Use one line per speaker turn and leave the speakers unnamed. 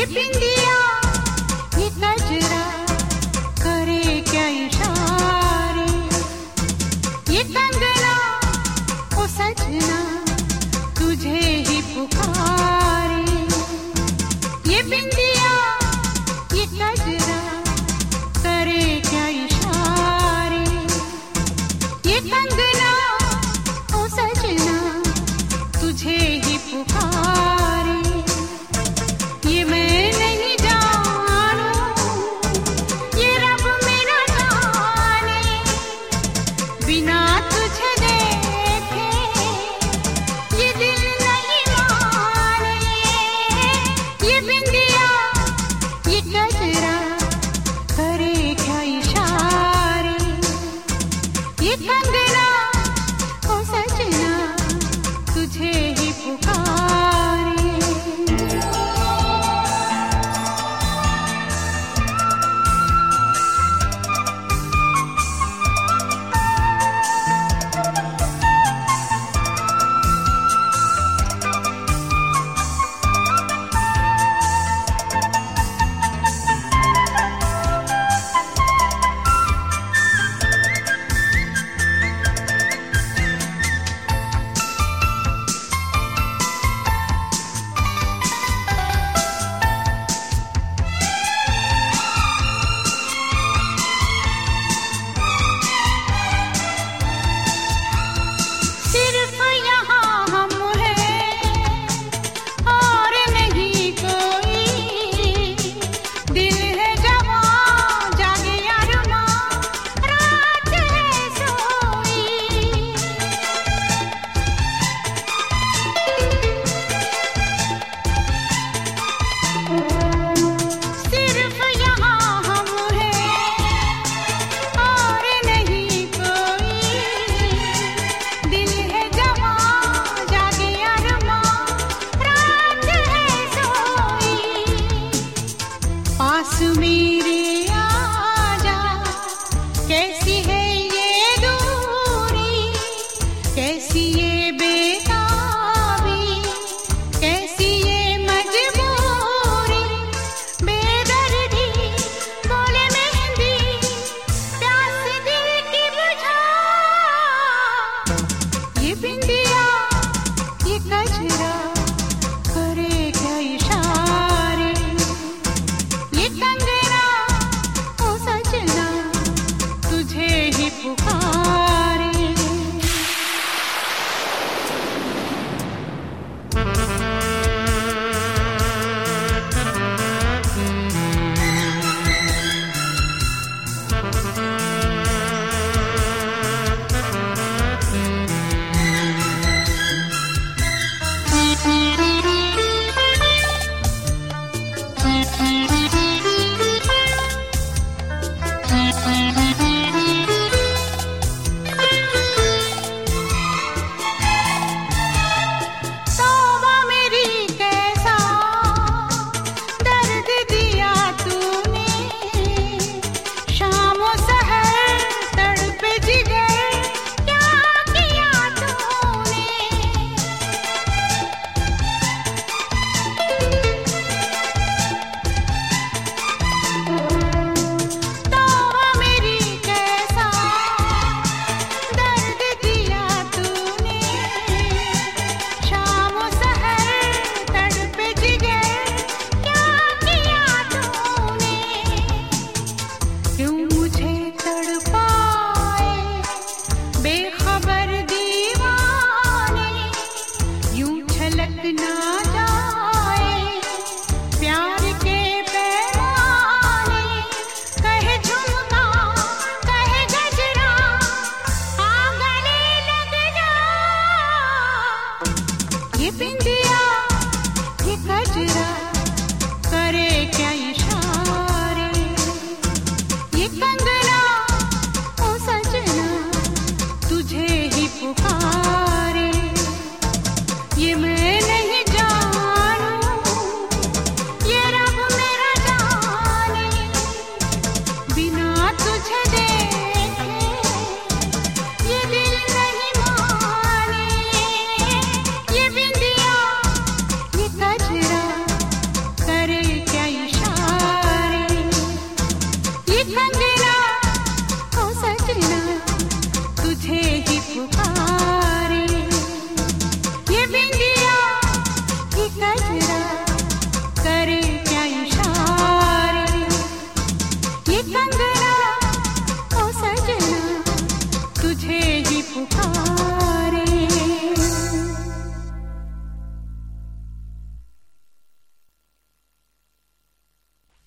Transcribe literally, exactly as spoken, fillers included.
बिंदिया ये कजरा करे क्या इशारे, ये कंगना ओ सजना तुझे ही पुकारे। ये बिंदिया ये कजरा करे क्या इशारे, ये कंगना ओ सजना तुझे ही पुकारे। ये मैं नहीं जानू, ये रब मेरा जाने, बिना तुझे देखे ये दिल नहीं माने। ये बिंदिया ये कजरा करे क्या इशारे, ये कंगना ओ सजना तुझे ही पुकारे। मेरे आजा, कैसी है ये दूरी, कैसी ये बेताबी, कैसी ये मजबूरी। बेदर्दी बोले मेहंदी, प्यास दिल की बुझा। ये बिंदिया ये कजरा करे क्या इशारे, ये कंगना ओ सजना तुझे ही पुकारे। पुकार।